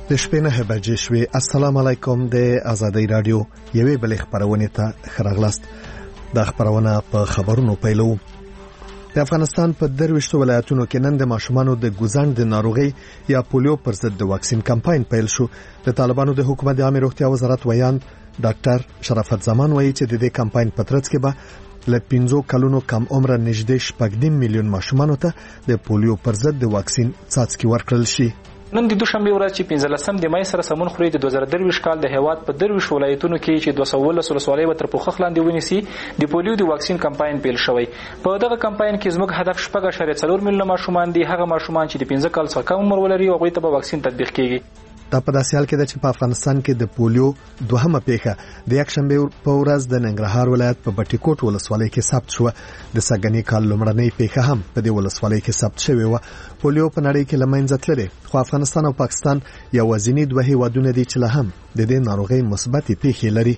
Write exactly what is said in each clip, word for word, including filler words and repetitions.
د شپې نه بجې شوې. السلام علیکم. د آزادۍ رادیو یوې بلې خبرونه ته خراغلاست. د خبرونه په خبرونو پیلو. د افغانستان په درويشتو ولایتونو کې نن د ماشومانو د ګوزند د ناروغي یا پولیو پر ضد د واکسین کمپاین پیل شو. د طالبانو د حکومت د عامه روغتیا وزارت ویان ډاکټر شرافت زمان وایي چې د دې کمپاین په ترڅ کې به ل پنځو کلونو کم عمر نږدې شپږ میلیون ماشومانو ته د پولیو پر ضد د واکسین څاڅکي ورکړل شي. نن د دوشنبه ورځ چې پنځلسم د مې سره سمون خوري د دوه زره درویشت کال د هیواد په درویشت ولایتونو کې چې دوه سوه ولس ولسوالۍ و تر پوخ خلاندې ونیسي د پولیو د واکسین کمپاین پیل شوی. په دغه کمپاین کې زموږ هدف شپږ اعشاریه څلور میلیونه ماشومان دي. هغه ماشومان چې د پنځه کال څخه کم عمر ولري او هغوی ته به واکسین تطبیق کیږي. دا په داسې حال کې ده چې په افغانستان کې د پولیو دوهمه پیښه د یک شنبه په ورځ د ننګرهار ولایت په بټي کوټ ولسوالۍ کې ثبت شو. د سګنی کال لومړنۍ پیښه هم په دې ولسوالۍ کې ثبت شوې و. پولیو په نړۍ کې لمنځه تللی، خو افغانستان او پاکستان یوازینی دوه هیوادونه دي چې له هم د دې ناروغۍ مثبتې پیښې لري.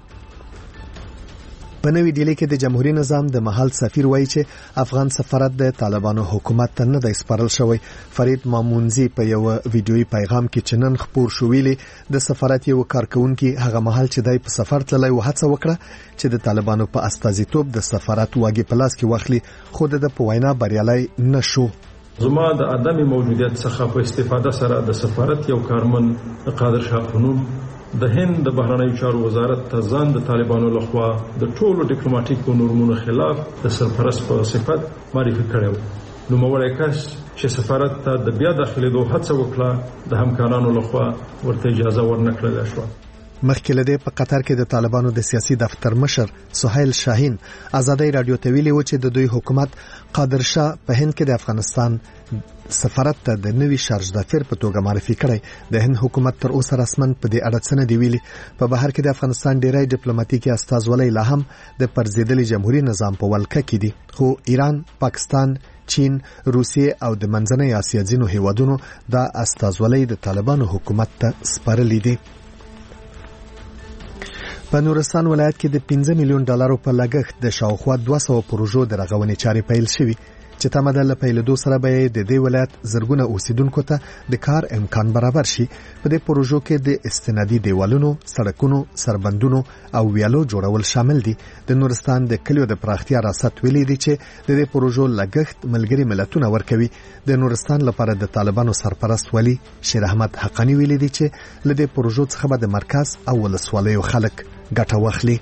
په نوې ډیلي کې د جمهوریت نظام د محل سفیر وایي چې افغان سفارت د طالبانو حکومت ته نه دی سپارل شوی. فرید مامونزی په یو ویډیويي پیغام کې چې نن خبر شو ویلي د سفارت یو کارکونکي هغه محل چې دای په سفر تللی و هڅه وکړه چې د طالبانو په استازیتوب د سفارت واګي پلاس کې واخلي، خو د په وینا بریالي نشو. زما د عدم موجودیت څخه په استفاده سره د سفارت یو کارمن قادر شاه خنوم د هند د بهرنیو چارو وزارت ته ځان د طالبانو لخوا د ټولو ډیپلوماټیکو نورمونو خلاف د سرپرست په صفت معرفي کړو. نو موړی کس چې سفارت ته د بیا داخلي دوه هڅه وکړه د همکارانو لخوا ورته اجازه ورنکړل شو. مخکې له دې په قطر کې د طالبانو د سیاسي دفتر مشر سهیل شاهین آزادۍ رادیو ته ویلي و چې د دوی حکومت قادر شاه په هند کې د افغانستان سفارت ته د نوي شارج دافیر په توګه معرفي کړی. د هند حکومت تر اوسه رسمن په دې اړه څه نه دی ویلي. په بهر کې د افغانستان ډیری ډیپلوماټیکي استازولۍ لا هم د پرځېدلي جمهوریت نظام په ولکه کې دي، خو ایران، پاکستان، چین، روسیه او د منځنۍ اسیا ځینو هیوادونو دا استازولۍ د طالبانو حکومت ته سپارلې دي. په نورستان ولایت کې د پنځه میلیون ډالرو په لګښت د شاوخوا دوه سوه پروژو د رغونې چارې پیل شوې چې تمدن له پیلېدو سره به د دې ولایت زرګونه اوسیدونکو ته د کار امکان برابر شي. په دې پروژو کې د استنادي دیوالونو، سړکونو، سربندونو او ویالو جوړول شامل دي. د نورستان د کلیو د پراختیا ریاست ویلي دي چې د دې پروژو لګښت ملګري ملتونه ورکوي. د نورستان لپاره د طالبانو سرپرست ولی شیر احمد حقانی ویلي دي چې له دې پروژو څخه به د مرکز او ولسوالیو خلک ګټه واخلي.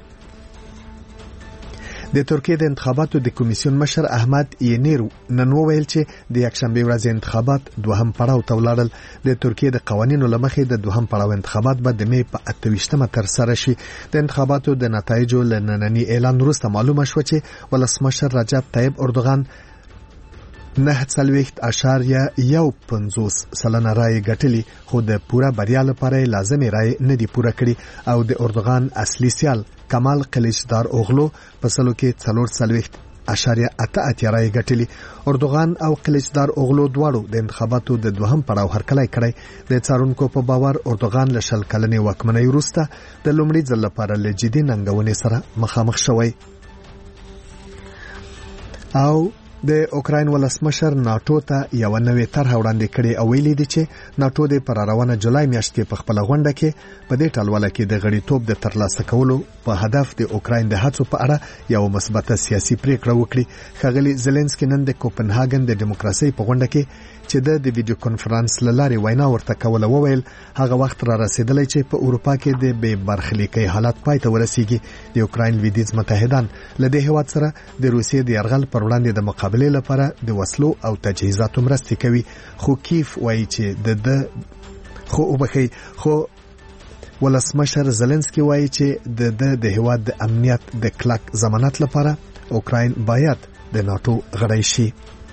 د ترکیه د انتخاباتو د کمیسیون مشر احمد ینیر نن وویل چې د یکشنبه ورځ انتخابات دوهم پړاو ته ولاړل. د ترکیه د قوانینو لمخې د دوهم پړاو انتخابات به د مې په اته ویشتمه تر سره شي. د انتخاباتو د نتایجو له ننني اعلان وروسته معلومه شوه چې ولسمشر رجب طیب اردوغان نه څلوېښت اعشاریه یو پنځوس سلنه رای ګټلي، خو د پوره بریا لپاره لازمي رای نه دی پوره کړی او د اردوغان اصلي سیال کمال قلیچدار اوغلو په سلو کې څلور څلوېښت اعشاریه اته اتیا رای ګټلي. اردوغان او قلیچدار اوغلو دواړو د انتخاباتو د دوهم پړاو هرکلی کړی. د څارونکو په باور اردوغان له شل کلنې واکمنۍ وروسته د لومړي ځل لپاره له جدي ننګونې سره مخامخ شوی. او د اوکراین ولسمشر ناتو ته یو نوې طرح وړاندې کړې او ویلي دي چې ناتو د پر روانه جولای میاشت کې په خپل غونډه کې په دې ټلوله کې د غړیتوب د ترلاسه کولو په هدف د اوکراین د هڅو په اړه یو مثبته سیاسي پریکړه وکړي. ښاغلي زيلنسکي نن د کوپنهاګن د دیموکراسي په غونډه کې چې د ویډیو کانفرنس لارې وینا ورته کوله وویل هغه وخت را رسیدلی چې په اروپا کې د بې برخلیکۍ حالت پای ته ورسیږي. د اوکراین لویدیځ متحدان له دې هیواد سره د روسیې د یرغل پر وړاندې د مقابلې لپاره د وسلو او تجهیزاتو مرستې کوي، خو کیف وایي چې د د خو وبخي خو ولسمشر زيلنسکي وایي چې د د د هیواد د امنیت د کلک ضمانت لپاره اوکراین باید د ناتو غړی شي.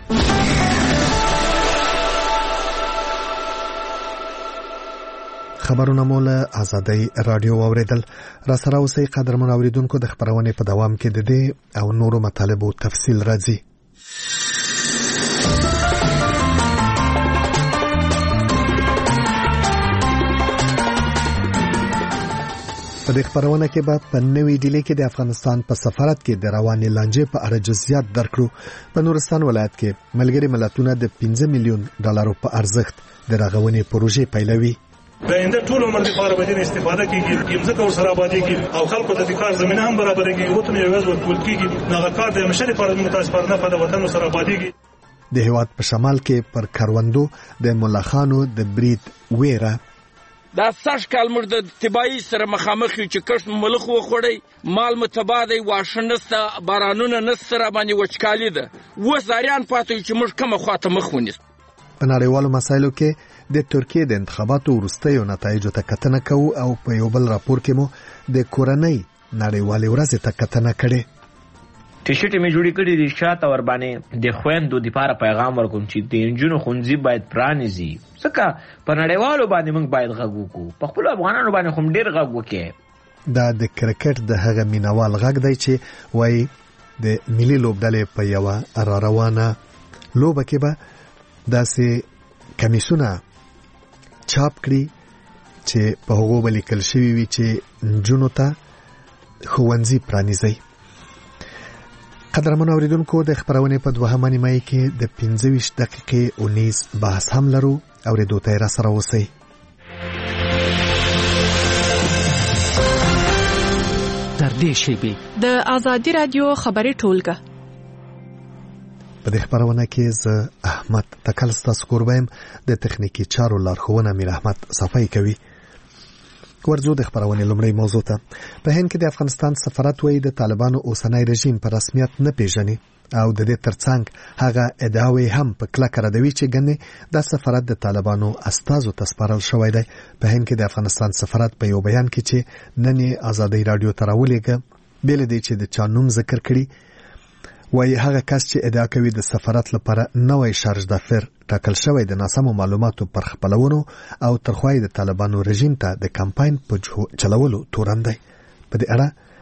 خبرونه مو له آزادۍ رادیو اوریدل. را سره اوسئ قدرمن اوریدونکو. د خبرونې په دوام کې د دې او نورو مطالبو تفصیل راځي. په دې خبرونه کې به په نوې ډیلي کې د افغانستان په سفارت کې د روانې لانجې په اړه جزئیات درکړو. په نورستان ولایت کې ملګري ملتونه د پنځه میلیون ډالرو په ارزښت د رغونې پروژې پیلوي. د آینده ټول عمر لپاره به دې استفاده کیږي، ځمکه ورسره آبادېږي او خلکو ته د کار زمینه هم برابرېږي. وطن یو ورځ ورکول کیږي، هغه کار د همیشه لپاره متاسفانه په د وطن سره آبادېږي. د هیواد په شمال کې پر کروندو د ملخانو د برید ویره دا سږ کال موږ د تباهي سره مخامخ یو چې کښت ملخ وخوړی، مال مو تباه دی، واښه نسته، بارانونه نسته، راباندې وچکالي ده. اوس زاریان پاتې یو چې موږ کومه خواته مخ ونیسو. په نړیوالو مسایلو کې د ترکیې د انتخاباتو وروستیو نتایجو ته کتنه کوو او په یو بل راپور کې مو د کورنۍ نړیوالې ورځې ته کتنه کړې. ټیشرټ مې جوړې کړې دي، شاته ور باندې د خويندو لپاره پیغام ورکوم چې د انجونو خونځي باید پرانیزي، ځکه په نړیوالو باندې موږ باید غږ وکړو، په خپل افغانانو باندې هم ډېر غږ وکړي. دا د کرکټ د هغه مینوال غږ دی چې وایي د ملي لوبډلې په یوه را روانه لوبه کې به داسې کمیسونه چاپ کړي چې په هغو به لیکل شوي وي چې نجونو ته ښوونځي پرانیزئ. قدرمن اوریدونکو، د خبرونې په دوهمه نیمایي کې د پنځه ویشت دقیقې اونیز بحث هم لرو. اوریدو ته را سره اوسئ. تر دې شیبې د آزادي رادیو خبري ټولګه. په دې خبرونه کې زه احمد تکل ستاسو کوربایم، د تخنیکی چارو لارښوونه میر احمد صفای کوي. ورځو د خبرونې لومړی موضوع ته. په هند کې د افغانستان سفارت وایي د طالبانو اوسنی رژیم په رسمیت نه پیژني او د دې ترڅنګ هغه ادعاوې هم په کلکه ردوي چې ګنې دا سفارت د طالبانو استازو ته سپارل شوی دی. په هند کې د افغانستان سفارت په یو بیان کې چې نن یې آزادۍ رادیو ته راولېږه، بې له دې چې د چا نوم ذکر کړي، وایي هغه کس چې ادعا کوي د سفارت لپاره نوی شارج دافر ټاکل شوی د ناسمو معلوماتو پر خپلولو او ترخوای د طالبانو رژیم ته د کمپاین په چلولو تورن دی. په دې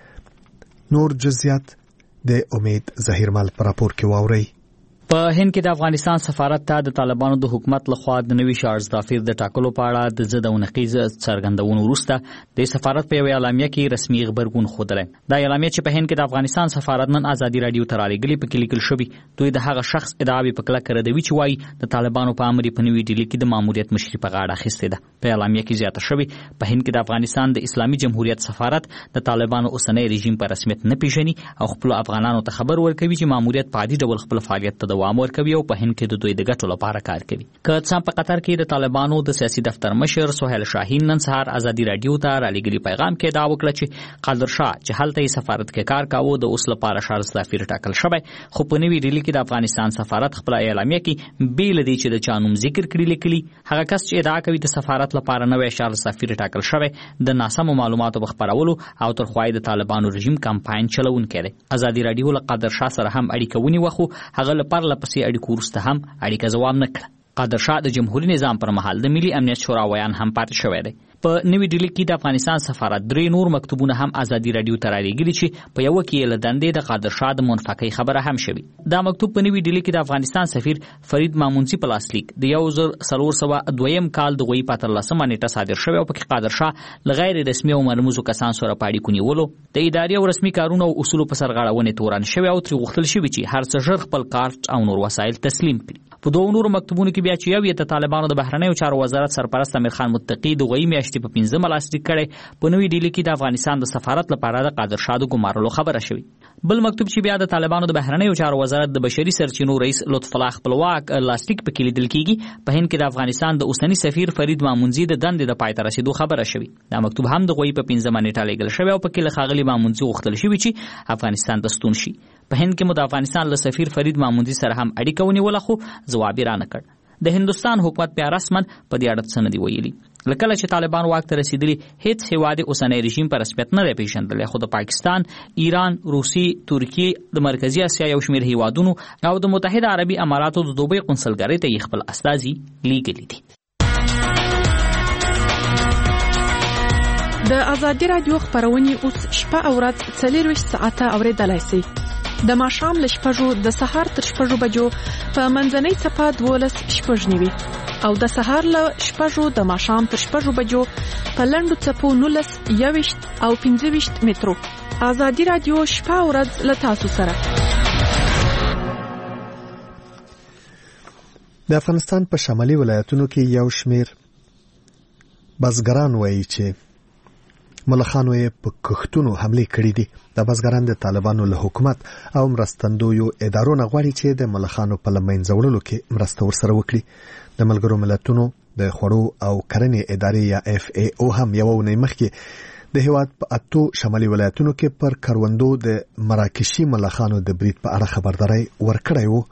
اړه نور جزئیات د امید ظهیرمل پر راپور کې واوري. په هند کې د افغانستان سفارت ته د طالبانو د حکومت لخوا د نوي شارج دافر د ټاکلو په اړه د ضد او نقیض څرګندونو وروسته د سفارت په یو اعلامیه کې رسمي خبرګون ښودلی. دا اعلامیه چې په هند کې د افغانستان سفارت نن آزادي رادیو ته رالیږلې پکې لیکل شوي، دوی د هغه شخص ادعاوې په کلکه ردوي چې وایي د طالبانو په امر په نوي ډیلي کې د ماموریت مشري په غاړه اخیستې ده. په اعلامیه کې زیاته شوي په هند کې د افغانستان د اسلامي جمهوریت سفارت د طالبانو اوسنی رژیم په رسمیت نه پیژني او خپل افغانانو ته خبر ورکوي چې ماموریت په عادي ډول خپل فعالیت ته دوام ورکوي او په هند کې د دوی د ګټو لپاره کار کوي. که څه په قطر کې د طالبانو د سیاسي دفتر مشر سهیل شاهین نن سهار آزادي رادیو ته رالیږلي پیغام کې دا وکړه چې قادر شاه چې هلته یې سفارت کې کار کاوه د اوس لپاره شارج دافر ټاکل شوی، خو په نوي ډیلي کې د افغانستان سفارت خپل اعلامیه کې بې له دې چې د چا نوم ذکر کړي لیکلي، هغه کس چې ادعا کوي د سفارت لپاره نوی شارج دافر ټاکل شوی د ناسمو معلوماتو په خپرولو او ترخوای د طالبانو رژیم کمپاین چلوونکی دی. آزادي رادیو له قادر شاه سره هم اړیکه ونیوه، خو هغه له پرله پسې اړیکو وروسته هم اړیکه ځواب نه کړه. قادر شاه د جمهوریت نظام پر مهال د ملي امنیت شورا ویان هم پاتې شوی دی. په نوي ډیلي کې د افغانستان سفارت درې نور مکتوبونه هم آزادي رادیو ته رالیږلي چې په یوه کې له دندې د قادر شاه د منفقۍ خبره هم شوې. دا مکتوب په نوي ډیلي کې د افغانستان سفیر فرید مامونځي په لاسلیک د یو زر څلور سوه دویم کال د غوي په اتلسمه نیټه صادر شوی او پکې قادر شاه له غیر رسمي او مرموزو کسان سره په اړیکو نیولو، د اداري او رسمي کارونو او اصولو په سرغړونې تورن شوی او ترې غوښتل شوي چې هر څه ژر خپل کارت او نور وسایل تسلیم کړي. په دوه نورو مکتوبونو کې بیا چې یو یې د طالبانو د بهرنیو چارو وزارت سرپرست امیر خان متقي د غوي میاشتې په پنځمه لاسلیک کړی، په نوي ډیلي کې د افغانستان د سفارت لپاره د قادر شاه د ګمارلو خبره شوې. بل مکتوب چې بیا د طالبانو د بهرنیو چارو وزارت د بشري سرچینو رئیس لطف الله خپلواک لاسلیک پکې لیدل کېږي، په هند کې د افغانستان د اوسني سفیر فرید مامونځي د دندې د پای ته رسیدو خبره شوې. دا مکتوب هم د غوي په پنځمه نیټه لیږل شوی او پکې له ښاغلي مامونځي غوښتل شوي چې افغانستان ته ستون شي. په هند کې مو د افغانستان له سفیر فرید مامونځي سره هم اړیکه ونیوله، خو ځواب یې رانه کړ. د هندوستان حکومت بیا رسما په دې اړه څه نه دي ویلي. له کله چې طالبان واک ته رسیدلي هیڅ هیواد اوسنی رژیم په رسمیت نه دی پیژندلی، خو د پاکستان، ایران، روسي، ترکیې، د مرکزي اسیا یو شمېر هیوادونو او د متحده عربي اماراتو د دوبۍ قونسلګرۍ ته یې خپل استازي لیږلي دي. د آزادي رادیو خبرونه اوس شپه او ورځ څلورویشت ساعته اورېدلای شئ. د ماښام له شپږو د سهار تر شپږو بجو په منځنۍ څپه دولس شپږ نیوي او د سهار له شپږو د ماښام تر شپږو بجو په لنډو څپو نولس یوویشت او پنځه ویشت مترو. آزادي رادیو شپه او ورځ له تاسو سره. د افغانستان په شمالي ولایتونو کې یو شمېر بزګران وایي چې ملخانو یې په کښتونو حمله کړې دي. د بزګران د طالبانو له حکومت او مرستندویو ادارو نه غواړي چې د ملخانو په لمنځه وړلو کې مرسته ورسره وکړي. د ملګرو ملتونو د خوړو او کرنې ادارې یا اف ای او هم یو ونې مخکې د هیواد په اتو شمالي ولایتونو کې پر کروندو د مراکشي ملخانو د برید په اړه خبرداري ورکړی وو.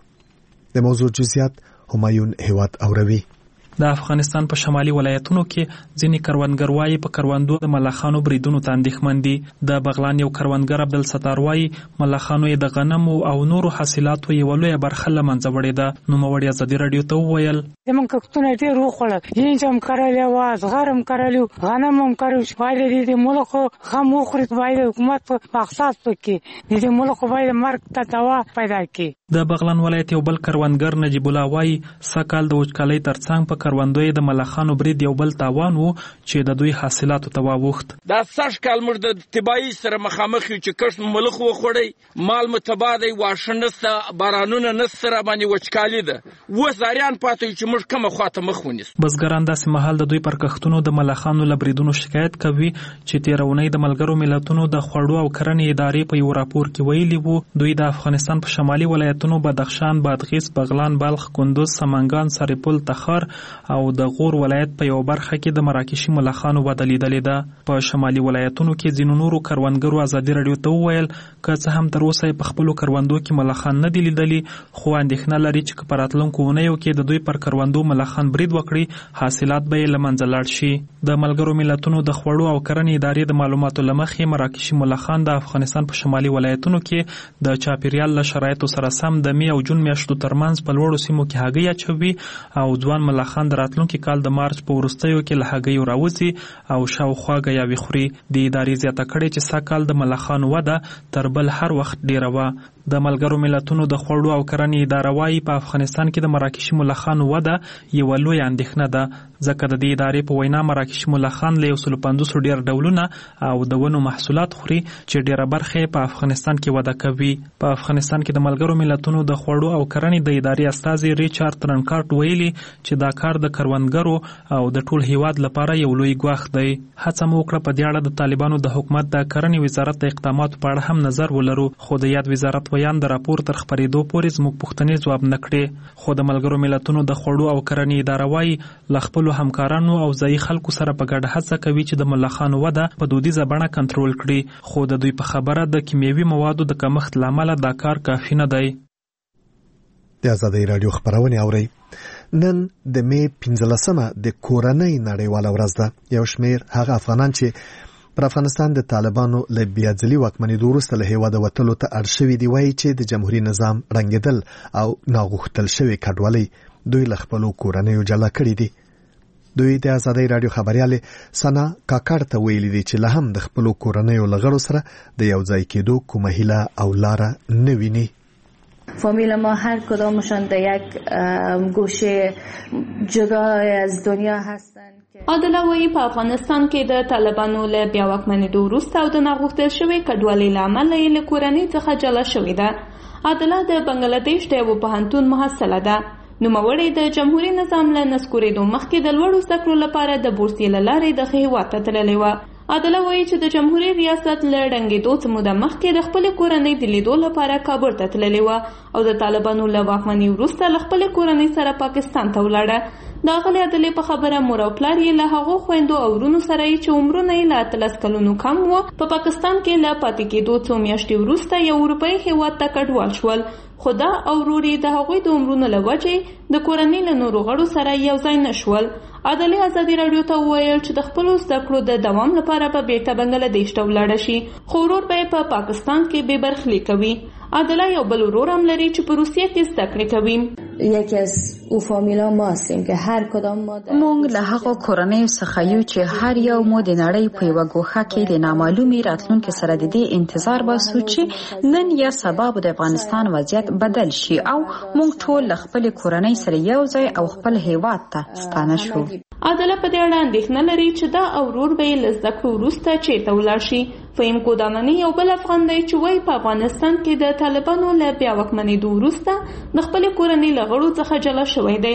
د موضوع جزئیات همایون هیواد اوروي. د افغانستان په شمالي ولایتونو کې ځینې کروندګر وایي په کروندو د ملخانو بریدونو ته اندېښمن دي. د بغلان یو کروندګر عبدالستار وایي ملخانو یې د غنمو او نورو حاصلاتو یوه لویه برخه له منځه وړې ده. نوموړي ازادي راډیو ته وویل زموږ کښتونه ډېر وخوړل، هینج هم کرلی وه، زغر هم کرلی وو، غنم هم کرلی وو. باید د ملخو غم وخوري، باید حکومت په مقصد وکړي، د دې ملخو باید مرګ ته دوا پیدا کړي. د بغلان ولایت یو بل کروندګر نجیب الله وایي سږ کال د وچکالۍ ترڅنګ په کروندوی د ملخانو برید یو بل تاوان وو چې د دوی حاصلاتو ته واوښت. دا سږ کال موږ د طبایي سره مخامخ یو چې کښت مو ملخ وخوړی، مال مو تباه دی، واښه نسته، بارانونه نسته، راباندې وچکالي ده. اوس زاریان پاتې چې موږ کومه خواته مخ ونیسو. بزګران داسې مهال د دوی پر کښتونو د ملخانو له بریدونو شکایت کوي چې تېره اونۍ د ملګرو ملتونو د خوړو او کرنې ادارې په یو راپور کې ویلي وو دوی د افغانستان په شمالي ولایتونو بدخشان، بادغیس، بغلان، بلخ، کندوز، سمنګان، سرپل، تخار او د غور ولایت په یو برخه کې د مراکشي ملخانو وده لیدلې ده. په شمالي ولایتونو کې ځینو نورو کروندګرو ازادي راډیو ته وویل که څه هم تر اوسه په خپلو کروندو کې ملخان نه دي لیدلي، خو اندېښنه لري چې په راتلونکو اونیو کې د دوی پر کروندو ملخان برید وکړي حاصلات به یې له منځه لاړ شي. د ملګرو ملتونو د خوړو او کرنې ادارې د معلوماتو له مخې مراکشي ملخان د افغانستان په شمالي ولایتونو کې د چاپیریال له شرایطو سره سم د می او جون میاشتو ترمنځ په لوړو سیمو کې هګۍ اچوي او ځوان ملخان د راتلونکي کال د مارچ په وروستیو کې له هګیو راوځي او شاوخوا ګیاوې خوري. د ادارې زیاته کړې چې سږ کال د ملخانو وده تر بل هر وخت ډیره وه. د ملګرو ملتونو د خوړو او کرنې اداره وایي په افغانستان کې د مراکشي ملخانو وده یوه لویه اندېښنه ده، ځکه د دې ادارې په وینا مراکشي ملخان له یو سلو پنځوسو ډېر ډولونه او د ونو محصولات خوري چې ډېره برخه یې په افغانستان کې وده کوي. په افغانستان کې د ملګرو ملتونو د خوړو او کرنې د ادارې استازي ریچارډ ترنکارټ ویلي چې دا کار د کروندګرو او د ټول هیواد لپاره یو لوی ګواښ دی. هڅه مو وکړه په دې اړه د طالبانو د حکومت د کرنې وزارت د اقداماتو په اړه هم نظر ولرو، خو د یاد وزارت ویان د راپور تر خپرېدو پورې زموږ پوښتنې ځواب نه کړې. خو د ملګرو ملتونو د خوړو او کرنې اداره وایي له خپلو همکارانو او ځایي خلکو سره په ګډه هڅه کوي چې د ملخانو وده په دودیزه بڼه کنټرول کړي، خو د دوی په خبره د کیمیاوي موادو د کمښت له امله دا کار کافي نه دی. د ازادۍ راډیو خپرونې اورئ. نن د می پنځلسمه د کورنۍ نړیواله ورځ ده. یو شمېر هغه افغانان چې پر افغانستان د طالبانو له بیاځلي واکمنېدو وروسته له هېواده وتلو ته اړ شوي دي وایي چې د جمهوري نظام ړنګېدل او ناغوښتل شوې کډوالۍ دوی له خپلو کورنیو جلا کړي دي. دوی د ازادۍ راډیو خبریالې سنا کاکړ ته ویلي دي چې لا هم د خپلو کورنیو له غړو سره د یو ځای کېدو کومه هیله او لاره نه ویني. فامیل ما هر کدامشان در یک گوشه جدای از دنیا هستند. عادله وایي په افغانستان کې د طالبانو له بیا واکمنېدو وروسته او د ناغوښتل شوې کډوالۍ له امله یې له کورنۍ څخه جلا شوې ده. عادله د بنګلادیش د یوه پوهنتون محصله ده. نوموړې د جمهوري نظام له نسکورېدو مخکې د لوړو زده کړو لپاره د بورسیې له لارې دغه هېواد ته تللې وه. عادله وایي چې د جمهوري ریاست له ړنګېدو څه موده مخکې د خپلې کورنۍ د لیدو لپاره کابل ته تللې وه او د طالبانو له واکمنۍ وروسته له خپلې کورنۍ سره پاکستان ته ولاړه. د اغلې عادلې په خبره مور او پلار یې له هغو خویندو او ورونو سره یې چې عمرونه یې له اتلس کلونو کم وو په پاکستان کې له پاتې کېدو څو میاشتې وروسته یو اروپایي هېواد ته کډوال شول، خو دا او ورور یې د هغوی د عمرونو له وجې د کورنۍ له نورو غړو سره یو ځای نه شول. عادلې ازادي راډیو ته وویل چې د خپلو زده کړو د دوام لپاره به بیرته بنګلادیش ته ولاړه شي، خو ورور به یې په پاکستان کې بې برخلي کوي. عادله یو بل ورور هم لري چې په روسیه کې زده کړې کوي. یکی از او فامیلا ما هستیم که هر کدام ما مونږ له هغو کورنیو څخه یو چې هر یو مو د نړۍ په یوه ګوښه کې د نامعلومې راتلونکي سره د دې انتظار باسو چې نن یا سبا به د افغانستان وضعیت بدل شي او مونږ ټول له خپلې کورنۍ سره یو ځای او خپل هیواد ته ستانه شو. عادله په دې اړه اندېښنه لري چې دا او ورور به یې له زده کړو وروسته چېرته ولاړ شي. فهیم کودامني یو بل افغان دی چې وایي په افغانستان کې د طالبانو له بیا واکمنېدو وروسته د خپلې کورنۍ له غړو څخه جلا شوی دی.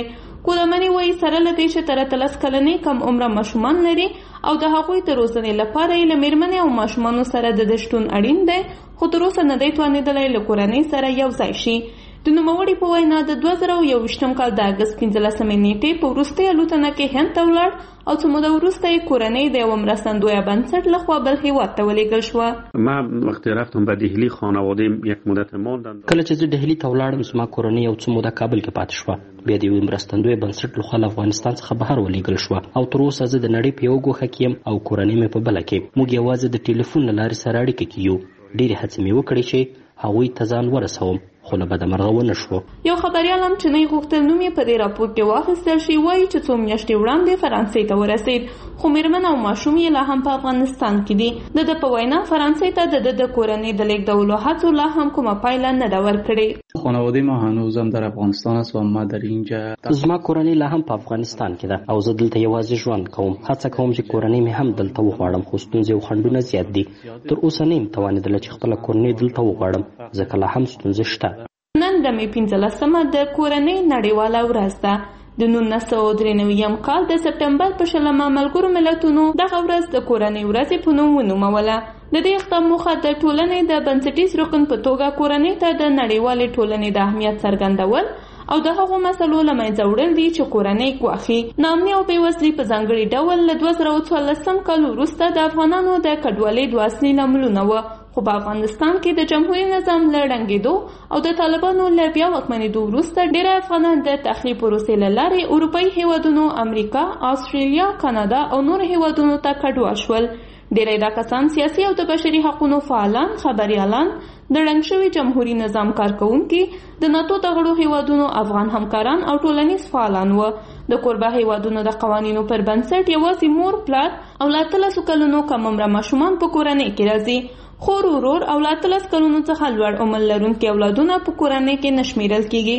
کورمنې وایي سره له دې چې تر اتلس کلنې کم عمره ماشومان لري او د هغوی د روزنې لپاره یې له مېرمنې او ماشومانو سره د ده شتون اړین دی، خو تر اوسه نه دی توانېدلی له کورنۍ سره یو ځای شي. د نوموړي په وینا د دوه زره یوویشتم کال د اګست پنځلسمې نیټې په وروستۍ الوتنه کې هند ته ولاړ او څه موده وروسته یې کورنۍ د یوه مرستندویه بنسټ لخوا بل هیواد ته ولېږل شوه. ما وقتی رفتم به دهلی خانواده یک مدت ماندند. کله چې زه دهلی ته ولاړم زما کورنۍ یو څه موده کابل کې پاتې شوه، بیا د یوې مرستندویه بنسټ لخوا له افغانستان څخه بهر ولېږل شوه او تر اوسه زه د نړۍ په یوه ګوښه کې یم او کورنۍ مې په بله کې. موږ یوازې د ټلیفون له لارې سره اړیکه کې یو. ډېرې هڅې مې وکړې چې هغوی ته ځان ورسوم خو له بده مرغه ونه شو. یو خبریال هم چې نه یې غوښتل نوم یې په دې راپور کې واخیستل شي وایي چې څو میاشتې وړاندې فرانسې ته ورسېد، خو مېرمن او ماشوم یې لا هم په افغانستان کې دي. د ده په وینا فرانسې ته د ده د کورنۍ د لېږدولو هڅو لا هم کومه پایله نه ده ورکړې. خانواده ما هنوزم در افغانستان است و ما در اینجا. زما کورنۍ لا هم په افغانستان کې ده او زه دلته یوازې ژوند کوم. هڅه کوم چې کورنۍ مې هم دلته وغواړم، خو ستونزې او خنډونه زیات دي. تر اوسه نه یم توانېدلی چې خپله کورنۍ دلته وغواړم ځکه لا هم ستونزې شته. نن د مې پنځلسمه د کورنۍ نړیواله ورځ ده. د نولس سوه درې نوي کال د سپټمبر په شلمه ملګرو ملتونو دغه ورځ د کورنۍ ورځې په نوم ونوموله. د دې اقدام موخه د ټولنې د بنسټیز رکن په توګه کورنۍ ته د نړیوالې ټولنې د اهمیت څرګندول او د هغو مسلو له منځه وړل دي چې کورنۍ ګواښي. ناامني او بېوزلي په ځانګړي ډول له دوه زره څوارلسم کال وروسته د افغانانو د کډوالۍ دوه اصلي لاملونه وه، خو په افغانستان کې د جمهوري نظام له ړنګېدو او د طالبانو له بیا واکمنېدو وروسته ډېری افغانان د تخریب پروسې له لارې اروپایي هیوادونو، امریکا، استرالیا، کاناډا او نورو هیوادونو ته کډوال شول. ډېری دا کسان سیاسي او د بشري حقونو فعالان، خبریالان، د ړنګ شوي جمهوري نظام کارکوونکي، د ناتو د غړو هیوادونو افغان همکاران او ټولنیز فعالان وو. د کوربه هیوادونو د قوانینو پر بنسټ یوازې مور، پلار او له اتلسو کلونو کم عمره ماشومان په کورنۍ کې راځي. خور، ورور او له اتلس کلونو څخه لوړ عمر لرونکي اولادونه په کورنۍ کې نه شمیرل کیږي.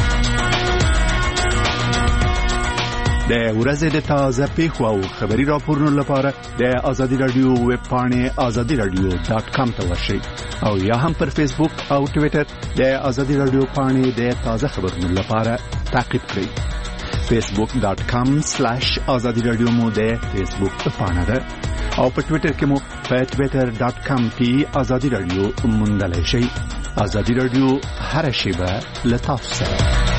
د ورځې د تازه پیښو او خبري راپورونو لپاره د ازادي رادیو ویب پاڼې ازادي رادیو ډاټ کام ته ورشئ او یا هم پر فیسبوک او ټویټر د ازادي رادیو پاڼې د تازه خبرونو لپاره تعقیب کړئ. فیسبوک ډاټ کام سلاش ازادي رادیو مو د فیسبوک پاڼه ده او په ټویټر کې مو په ټویټر ډاټ کام کې ازادي رادیو موندلی شئ. ازادي رادیو هر شیبه له تاسو سره.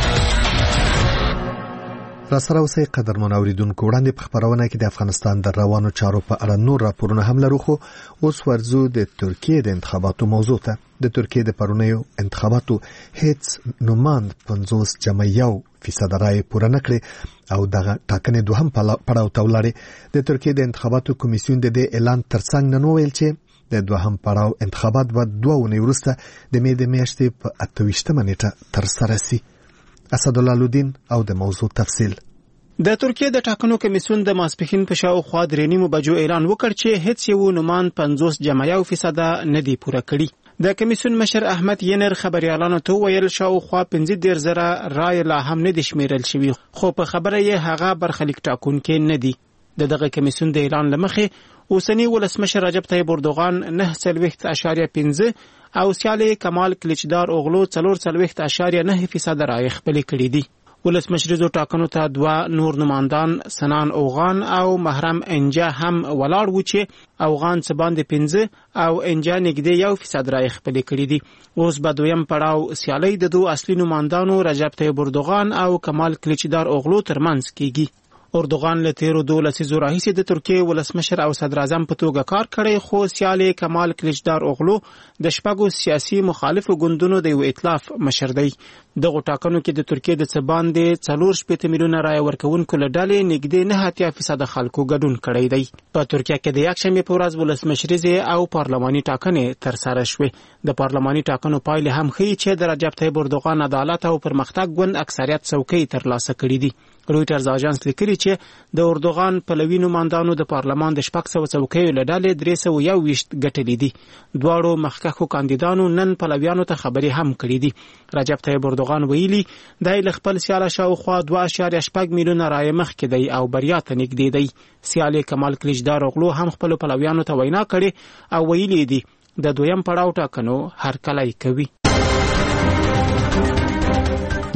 را سره اوسئ قدرمن اوریدونکو، وړاندې په خبرونه کې د افغانستان د روانو چارو په اړه نور راپورونه هم لرو، خو اوس ورځو د ترکیې د انتخاباتو موضوع ته. د ترکیې د پرونیو انتخاباتو هیڅ نوماند پنځوس جمع یو فیصد رای پوره نه کړې او دغه ټاکنې دوهم پړاو ته ولاړې. د ترکیې د انتخاباتو کمیسیون د دې اعلان ترڅنګ نن وویل چې د دوهم پړاو انتخابات به دوه اونۍ وروسته د مې د میاشتې په اته ویشتمه نیټه ترسره شي. اسدالله لودین او د موضوع تفصیل. د ترکیې د ټاکنو کمیسیون د ماسپښین په شاوخوا درې نیمو بجو اعلان وکړ چې هیڅ یو نوماند پنځوس جمع یو فیصد نه دی پوره کړی. د کمیسیون مشر احمد ینر خبريالانو ته ویل شاوخوا پنځه دېرش زره رای لا هم نه دي شمیرل شوی، خو په خبره یې هغه برخلیک ټاکونکي نه دي. د دغه کمیسیون د اعلان لمخې اوسنی ولسمشر رجب طیب اردوغان نه څلوېښت اعشاریه پنځه او سیالي کمال کلیچدار اوغلو څلور څلوېښت اعشاریه نه فیصد رای خپل کړی دي. ولسمشریزو ټاکنو ته دوه نور نمایندان سنان اوغان او محرم انجا هم ولاړ و چې اوغان څه باندې پنځه او انجا نږدې یو فیصد رای خپل کړی دي. اوس به دویم پړاو سیالي د دوه اصلي نمایندانو رجب طیب اردوغان او کمال کلیچدار اوغلو ترمنځ کیږي. اردوغان له تیرو دوه لسیزو راهیسې د ترکیې ولسمشر او صدر اعظم په توګه کار کړی، خو سیالي کمال کلیچدار اوغلو د شپږو سیاسي مخالفو ګوندونو د یو ائتلاف مشر دی. دغه ټاکنو کې د ترکیې د څه باندې څلور شپېته میلیونه رای ورکوونکو له ډلې نږدې نه اتیا فیصد خلکو ګډون کړی دی. په ترکیه کې د یکشنبې په ورځ ولسمشریزې او پارلماني ټاکنې ترسره شوې. د پارلماني ټاکنو پایلې هم ښیي چې د رجب طیب اردوغان عدالت او پرمختګ ګوند اکثریت څوکۍ ترلاسه کړي دي. رویټرز اژانس لیکلي چې د اردوغان پلوي نمایندانو د پارلمان د شپږ سوه څوکیو له ډلې درې سوه یو ویشت ګټلې دي. دواړو مخکښو کاندیدانو نن پلویانو ته خبرې هم کړې دي. رجب طیب اردوغان ویلي دی له خپل سیاله شاوخوا دوه اعشاریه شپږ میلیونه رایې مخکې دی او بریا ته نږدې دی. سیالي کمال کلیچدار اوغلو هم خپل پلویانو ته وینا کړې او ویلي دي د دویم پړاو ټاکنو هرکلی کوي.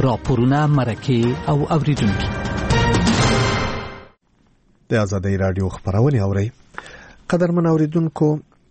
راپورونه، مرکې او اوریدونکي. د آزادۍ رادیو خبرونه اوري. قدرمن اوریدونکو،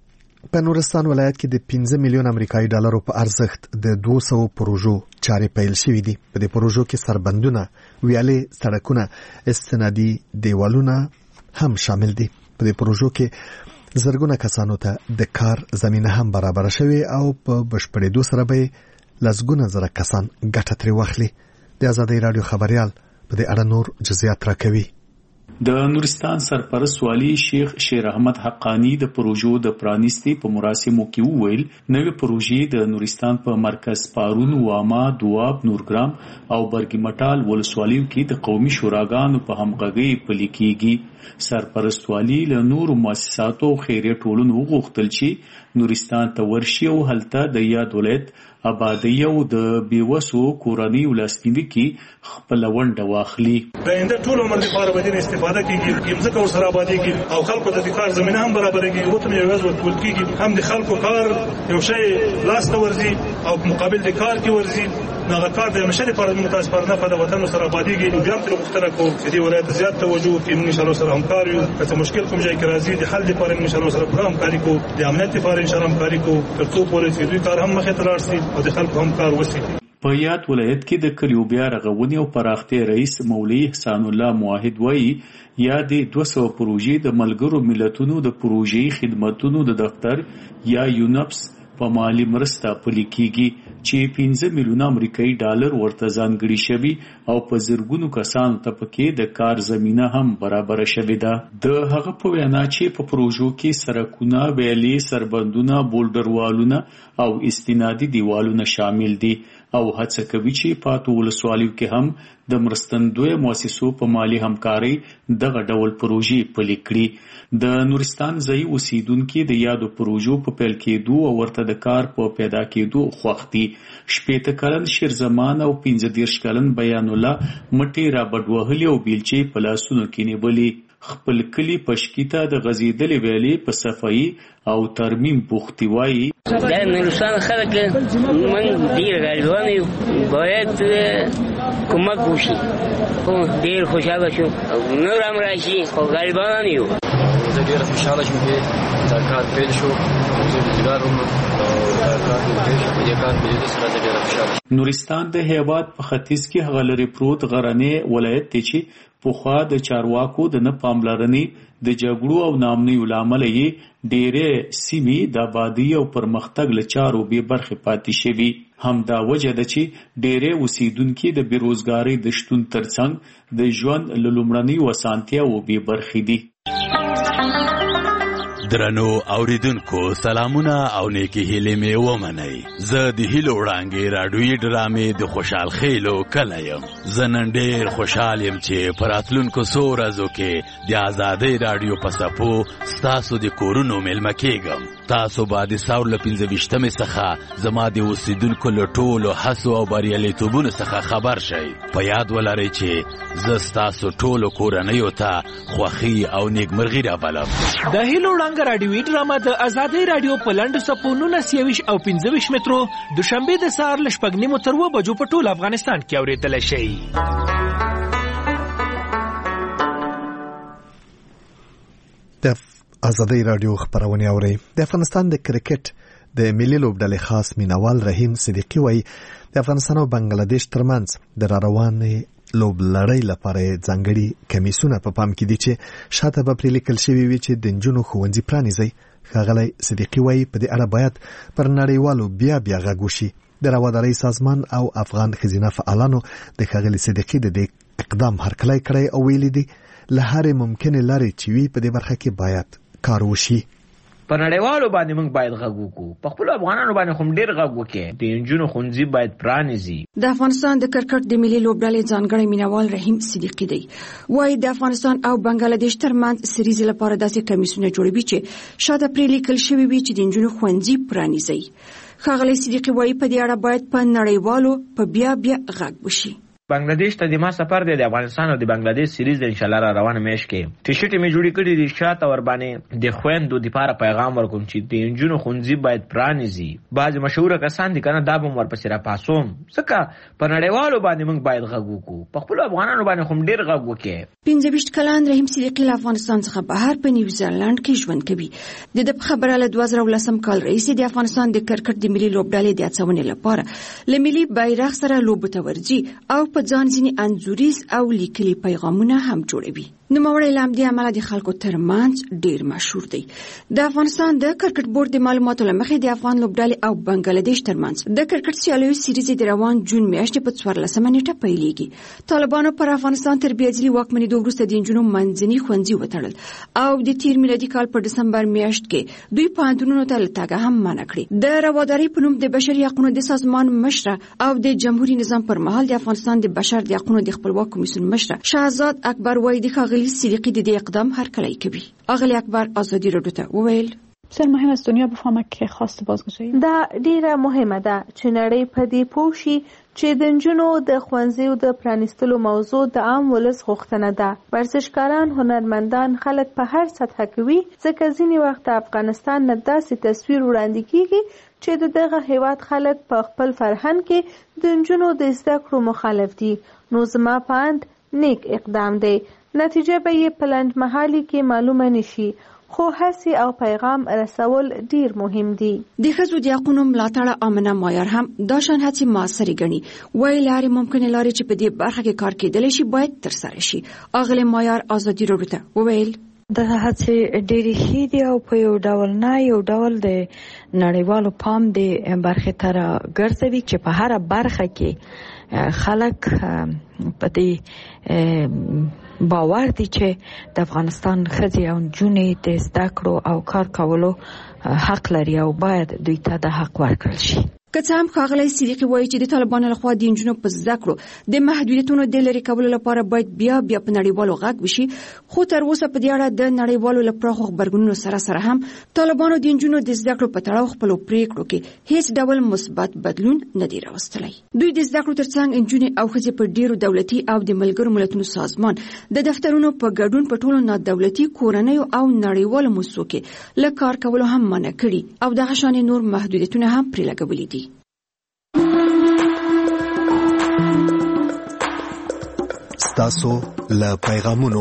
په نورستان ولایت کې د پنځه میلیون امریکایي ډالرو په ارزښت د دوه سوه پروژو چارې پیل شوې دي. په دې پروژو کې سربندونه، ویالې، سړکونه، استنادي دیوالونه هم شامل دي. په دې پروژو کې زرګونه کسانو ته د کار زمينه هم برابر شوې او په بشپړېدو سره به لسګونه زره کسان ګټه ترې واخلي. د آزادۍ رادیو خبريال په دې اړه نور جزئیات راکوي. د نورستان سرپرست والی شیخ شیر احمد حقانی د پروژو د پرانیستي په مراسمو کې وویل نوې پروژې د نورستان په مرکز پارون، واما، دواب، نورګرام او برګمټال ولسوالیو کې د قومي شوراګانو په همغږۍ پلي کېږي. سرپرست والی له نورو مؤسساتو او خیریه ټولنو وغوښتل چې نورستان ته ورشي او هلته د یاد ولایت آبادی او د بیوسو کورنیو لاسنیوي خپل ونډه واخلي. د آینده ټول عمر لپاره به د استفاده کیږي، ځکه ور سره آبادیږي او خلکو ته د کار زمينه هم برابرېږي. او ته یو ورځ ورکول کیږي، هم د خلکو کار یو شی لاس ته ورځي او مقابل د کار کې ورځي. نو کار د مشر لپاره متاسفانه په وطن سره آبادیږي. بیا تر وختره کو چې دی ولایت زیات توجه کوي، ان شاء الله سره همکار یو. که مشکل کوم ځای کې راځي د حل لپاره ان شاء الله سره پروګرام کاری کو، د امنیت لپاره ان شاء الله همکاري کو، ترڅو پورې چې دوی کار هم مخې ته لاړ شي او د خلکو هم کار وشي. په یاد ولایت کې د کلیو بیا رغونې او پراختیا رئیس مولوي احسان الله موحد وایي یا د دوه سوه پروژې د ملګرو ملتونو د پروژې خدماتونو د دفتر یا یونپس په مالی مرسته پلي کېږي چې پنځه میلیونه امریکایي ډالر ورته ځانګړي شوي او په زرګونو کسانو ته پکې د کار زمینه هم برابر شوې ده. د هغه په وینا چې په پروژو کې سړکونه، ویالې، سربندونه، بولډروالونه او استنادي دیوالونه شامل دي او هڅه کوي چې پاتو ولسوالیو کې هم د مرستندوی مؤسسو په مالی همکاري دغه ډول پروژې پلي کړي. د نورستان ځای اوسیدونکو د یادو پروژو په پیل کېدو او ورته د کار په پیدا کېدو خوښ دي. شپېته کلن شیرزمان او پنځه دېرش کلن بیان الله مټې را بډوهلې او بیلچې په لاسونو کې نیولې. خپل کلی پشکی ته د غزیدلې ویلې په صفایي او ترمیم بوختي وایي. د نورستان خلک من ډیر غریبان یو، باید کومک وشي. خو ډیر خوشاله شو او نور هم راشي، خو غریبان یو. زه ډیر خوشاله شوم چې دا کار پیل شو. زه روزګار هم او دا کار پیل شو. په دې کار په دې سره زه ډیر خوشاله شوم. نورستان د هیواد په ختیځ کې هغه لري پروت غرنی ولایت دی چې پخوا د چارواکو د نه پاملرنې، د جګړو او ناامنیو له امله یې ډېرې سیمې د آبادي او پرمختګ له چارو بې برخې پاتې شوي. همدا وجه ده چې ډېرې اوسیدونکي د بېروزګارۍ د شتون ترڅنګ د ژوند له لومړنیو اسانتیاوو بې برخې دي. درنو اوریدونکو، سلامونه او نیکی هیلې مې ومنئ. زه د هیلو وړانګې راډیویي ډرامې د خوشحال خیلو کلی یم. زه نن ډېر خوشحال یم چې په راتلونکو څو ورځو کې د ازادۍ راډیو په څپو ستاسو د کورونو میلمه کېږم. تاسو به د ساوړ له پنځه ویشتمې څخه زما د اوسیدونکو له ټولو هڅو او بریالیتوبونو څخه خبر شئ. په یاد ولرئ چې زه ستاسو ټولو کورنیو ته خوښي او نیکمرغي رابلم. د هیلو وړانګه راډیوي ډرامه د آزادۍ راډیو په لنډو څپو نولس یویشت او پنځه ویشت مترو دوشنبې د سهار له شپږ نیمو تر اووه بجو په ټول افغانستان کې اورېدلی شئ. د آزادۍ راډیو خبرونه اورئ. د افغانستان د کرکټ د ملي لوبډلې خاص مینوال رحیم صدیقي وایي د افغانستان او بنگلاديش ترمنځ د راروانې لوبلړۍ لپاره ځانګړي کمیسونه په پام کې دي چې شاته به پرې لیکل شوي وي چې د نجونو ښوونځي پرانیزي. ښاغلی صدیقي وایي په دې اړه باید پر نړیوالو بیا بیا غږ وشي. د روادارۍ سازمان او افغان ښځینه فعالانو د ښاغلي صدیقي د دې اقدام هرکلی کړی او ویلي دي له هرې ممکنې لارې چې وي په دې برخه کې باید کار وشي. په نړیوالو باندې موږ باید غږ وکړو، په خپلو افغانانو باندې خو ډېر غږ وکړي. د نجونو ښوونځي باید پرانیزي. د افغانستان د کرکټ د ملي لوبډلې ځانګړی مینوال رحیم صدیقي دی وایي د افغانستان او بنگلاديش ترمنځ سریزې لپاره داسې کمیسونه جوړوي چې شاته پرې لیکل شوي وي چې د نجونو ښوونځي پرانیزي. ښاغلی صدیقي وایي په دې اړه باید په نړیوالو په بیا بیا غږ وشي. بنگلاديش ته د ما سفر دی د افغانستان او د بنگلاديش سیریز ان شاء الله را روانه میش کې ټیشټ می جوړی کړی دي شاته ور باندې د خويندو د لپاره پیغام ورکوم چې د انجونو خونځي باید پرانیزي بعض مشهور کسان دي کنه دا به ور پسې را پاسوم ځکه په نړیوالو باندې موږ باید غږ وکړو په خپل افغانانو باندې هم ډیر غږ وکړو. پنځه ویشت کلن رحیم صدیقی له افغانستان څخه بهر په نیوزیلند کې ژوند کوي. د دې خبره له دوه زره ولسم کال رئیس د افغانستان د کرکټ د ملي لوبډلې د اڅونې لپاره له ملي بیرغ سره لوبو ته ورځي او په ځان ځینې انځوریز او لیکلي پیغامونه هم جوړوي. نوموړی له همدې امله د خلکو ترمنځ ډیر مشهور دی. د افغانستان د کرکټ بورډ د معلوماتو له مخې د افغان لوبډلې او بنگلاديش ترمنځ د کرکټ سیالیو سیریز د روان جون میاشتې په څوارلسمه نیټه پیلېږي. طالبانو پر افغانستان تر بېځلي واکمنېدو وروسته د نجونو منځني ښوونځي وتړل او د تیر میلادي کال په ډسمبر میاشت کې دوی پوهنتونونو ته له تګه هم منع کړې. د روادارۍ په نوم د بشري حقوقو د سازمان مشره او د جمهوریت نظام پر مهال د افغانستان د بشر د حقوقو د خپلواک کمیسیون مشره شهزاد اکبر وایي د ښاغلي صدیقی د دې اقدام هرکلی کوي. اغلی اکبر آزادی رادیو ته وویل بسیار مهم است دنیا بفهمه که خواست بازگشایی دا ډیره مهمه ده چې نړۍ په دې پوه شي چې د نجونو د ښوونځیو د پرانیستلو موضوع د عام ولس غوښتنه ده. ورزشکاران، هنرمندان خلک په هر سطحه کوي ځکه ځینې وخت د افغانستان نه داسې تصویر وړاندې کیږي چې د دغه هیواد خلک په خپل فرهنګ کې د نجونو د زده کړو مخالف دي. نو زما په اند نیک اقدام دی. نتیجه به یې په لنډمهالي کې معلومه نشي خو هڅې او پیغام رسول ډیر مهم دي. د ښځو د حقونو ملاتړ آمنه مایار هم دا شان هڅې موثرې ګڼي. وایي لارې ممکنې لارې چې په دې برخه کې کار کېدلی شي باید ترسره شي. اغلی مایار آزادي رادیو ته وویل دغه هڅې ډېرې ښې دي او په یو ډول نه یو ډول د نړیوالو پام د برخې ته راګرځوي چې په هره برخه کې خلک په دې باور دي چې د افغانستان ښځې او نجونې د زده کړو او کار کولو حق لري او باید دوی ته د حق ورکړل شي. که څه هم ښاغلی صدیقي وایي چې د طالبانو لخوا د نجونو په زده کړو د محدودیتونو د لرې کولو لپاره باید بیا بیا په نړیوالو غږ وشي خو تر اوسه په دې اړه د نړیوالو له پراخو غبرګونونو سره سره هم طالبانو د نجونو د زده کړو په تړاو خپلو پریکړو کې هیڅ ډول مثبت بدلون نه دی راوستلی. دوی د زده کړو ترڅنګ نجونې او ښځې په ډیرو دولتي او د ملګرو ملتونو سازمان د دفترونو په ګډون په ټولو نادولتي کورنیو او نړیوالو موسسو کې له کار کولو هم منع کړي او دغه شانې نور محدودیتونه هم پرې لګولي دي. ستاسو له پیغامونو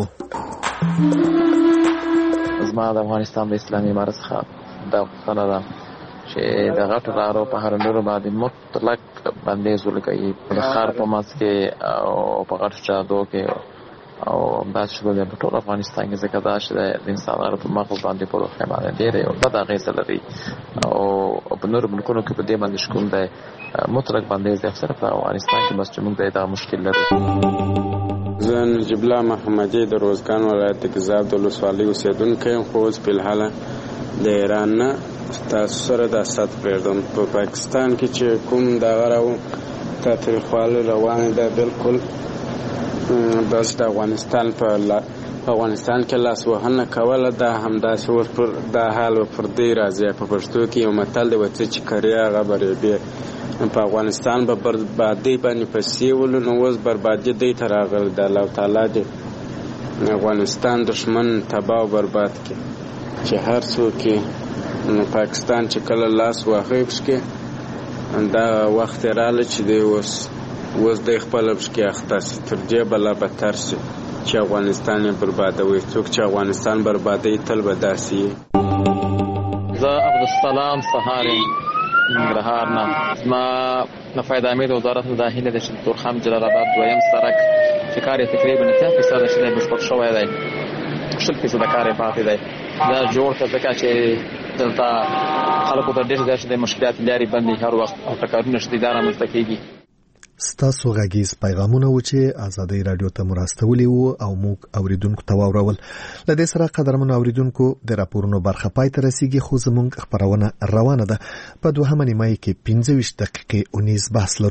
زما د افغانستان د اسلامي امارت څخه دا غوښتنه ده چې د غټو لارو په هرنډرو باندې مطلق بندیز ولګوي د ښار په منځ کې او په غټو جادو کې او همداسې شروع دی په ټول افغانستان کې ځکه دا چې د انسانانو په مغز باندې په روغتیا باندې ډېرې یو بده اغېزه لري او په نورو ملکونو کې په دې باندې شکول دی مطلق بندیز دی اکثره په افغانستان کې بس چې موږ دی دا مشکل لرو. زه نجیب الله محمدي د روزګان ولایت د ګیزاب د ولسوالۍ اوسېدونکی یم خو اوس فلحاله د ایران نه تاسو سره دا سات پرېږدم. په پاکستان کې چې کوم دغه راو تاوتریخوالی روانې ده بلکل داسې د افغانستان په افغانستان کې لاس وهنه کوله دا همداسې اوس پر دا حال پر دې راځي. په پښتو کې یو متل دی وڅه چې کرې هغه برېبې. په افغانستان به بربادۍ باندې پسې ولو نو اوس بربادي دی ته راغلی د الله تعالی د افغانستان دښمن تباه او برباد کړي چې هر څوک یې نو پاکستان چې کله لاس واخی پشکې دا وخت یې راغلی چې دی اوس اوس دی خپله پشکې اخته سي تر دې به لا بدتر سي چې افغانستان یې بربادوي. څوک چې افغانستان بربادوي تل به داسې یي. زه عبدالسلام سهار یم ننګرهار نه. زما د فایده امید وزارت نه دا هیله ده چې د تورخم جلال آباد دویم سړک چې کار یې تقریبا اتیا فیصده چې دی بشپړ شوی دی شل فیصده کار یې پاتې دی. دا جوړ کړه ځکه چې دلته خلکو ته ډېر زیات د مشکلات لارې بندې هر وخت او ټکرونه شته دا رامنځته کېږي. ستاسو غږیز پیغامونه و چې آزادۍ رادیو ته مراستولي وو او موږ اوریدونکو ته واورول. له دې سره قدرمنو اوریدونکو د راپورونو برخه پای ته رسیږي خو زموږ خبرونه روانه ده. په دوهمه نیمایي کې پنځه ویشت دقیقې اونیز بحث لرو.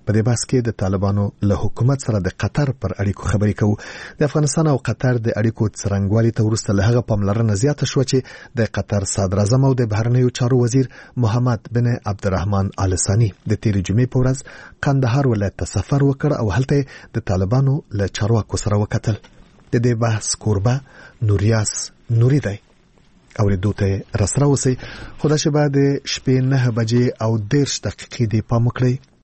په دې بحث کې د طالبانو له حکومت سره د قطر پر اړیکو خبرې کوو. د افغانستان او قطر د اړیکو څرنګوالي ته وروسته له هغه پاملرنه زیاته شوه چې د قطر صدر اعظم او د بهرنیو چارو وزیر محمد بن عبدالرحمن آل ثاني د تېرې جمعې په ورځ قندهار ولایت ته سفر وکړ او هلته د طالبانو له چارواکو سره وکتل. د دې بحث کوربه نوریاس نوري دی. اوریدو ته راسره اوسئ. خو دا شیبه د شپې نه بجې او دېرش دقیقې دی پام وکړئ.